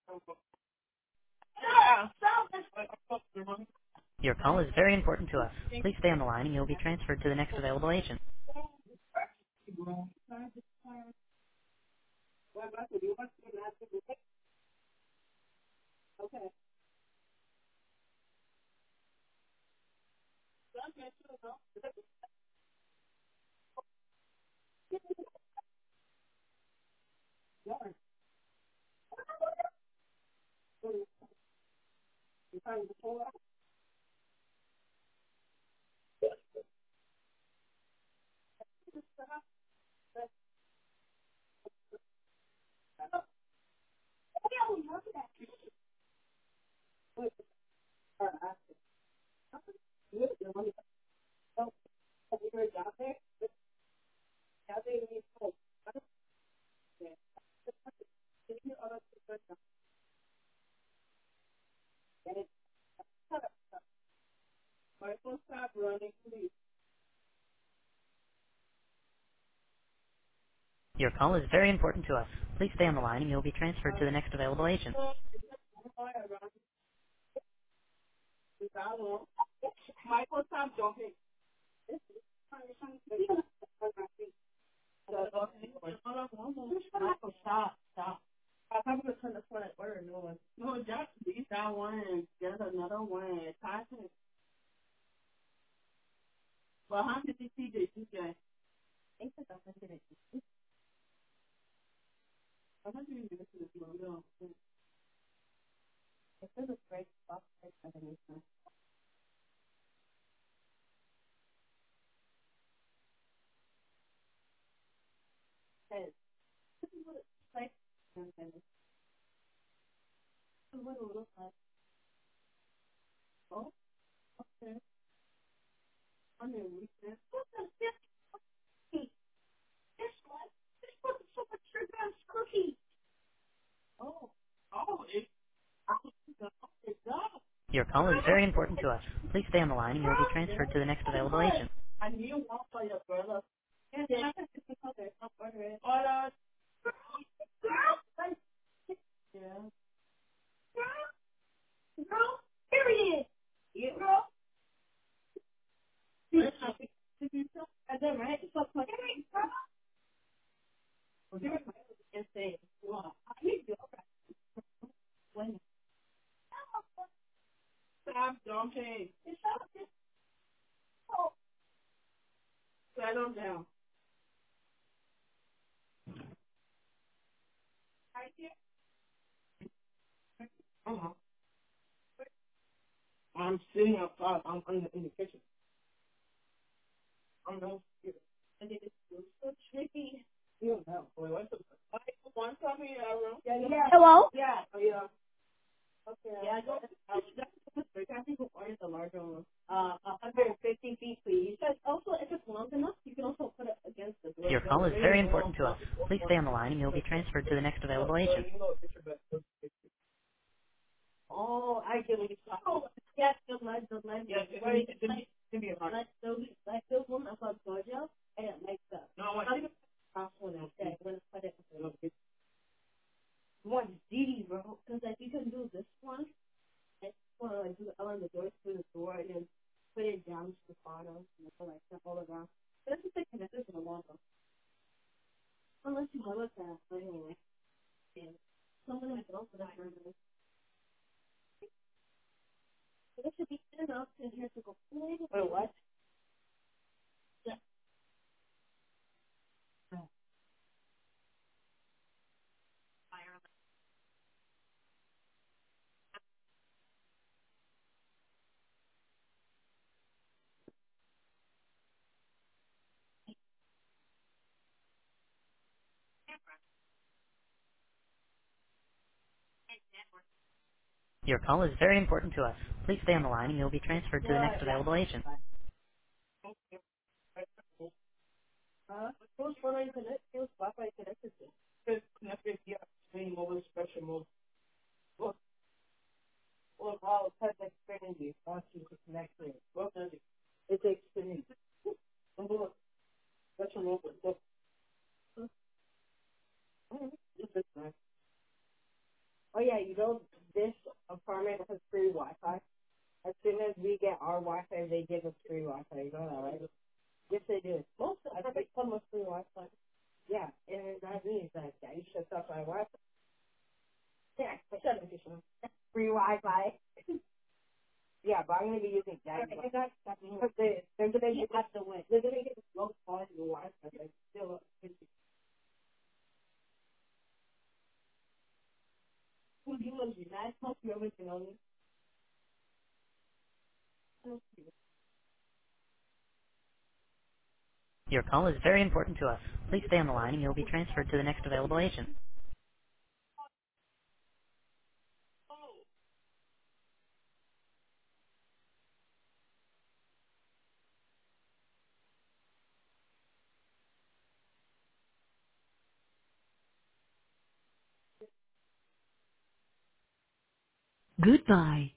Your call is very important to us. Please stay on the line and you'll be transferred to the next available agent. Your call is very important to us. Please stay on the line and you'll be transferred to the next available agent. Stop, stop. I'm gonna turn this one at order, no one. No, just these that one and there's another one. Well, how did you see this? You guys? I think that's what it is. I'm not doing this in this logo. It says it's great stuff. It's underneath. Says this is what it's like. This is what it looks like. Oh, okay. Underneath this. What the this cookie? This one. This wasn't so much sugar on this cookie. Oh, it's not. Your call is very important to us. Please stay on the line and you'll be transferred to the next available agent. I knew one for your brother. Yeah, I can see color. I'll order it. Order. Yeah. Girl, period. Yeah, girl. And then, right? So, like, and say, well, I need to when stop jumping. Settle down. Uh-huh. I'm sitting outside. I'm in the kitchen. I'm not here. And it is so tricky. You don't know. Wait, what's the one time in our room? Yeah. Hello? Yeah. Oh, yeah. Okay. Yeah, I think we'll order the larger one. 150 feet, please. But also, if it's long enough, you can also put it against the door. Your call is very important to us. Please stay on the line and you'll be transferred to the next available agent. Oh, I get what you're talking about. Yes, the lead. Yes, like those one about Georgia, and like the. No, what? Last one I said, when I put it. One D, bro, because like you can do this one, and like do the L on the door through the door, and then put it down to the bottom, and then like that all around. But it's just like connected to the wall, though. Unless you go with that, but anyway. Yeah. Someone has also that for this. But it should be enough in here to go. Wait, what? Yeah. Your call is very important to us. Please stay on the line and you'll be transferred to the next available agent. Who's phone are you connected? Who's Wi-Fi connected to? It's connected via screen mobile special mode. Look, how type Xfinity wants you to connect to it. Look, it's Xfinity. Look, special mode. Look. This is nice. Oh yeah, you know this apartment has free Wi-Fi. As soon as we get our Wi-Fi, they give us free Wi-Fi. You know that, right? Yes, they do. Most, I think some of free Wi-Fi. Yeah, and that means that you shut off my Wi-Fi. Yeah, shut up, free Wi-Fi. Yeah, but I'm gonna be using that. Because they're gonna get us the win. They're gonna get the low quality Wi-Fi, but still, who you was that? Hope you originally. Your call is very important to us. Please stay on the line and you'll be transferred to the next available agent. Goodbye.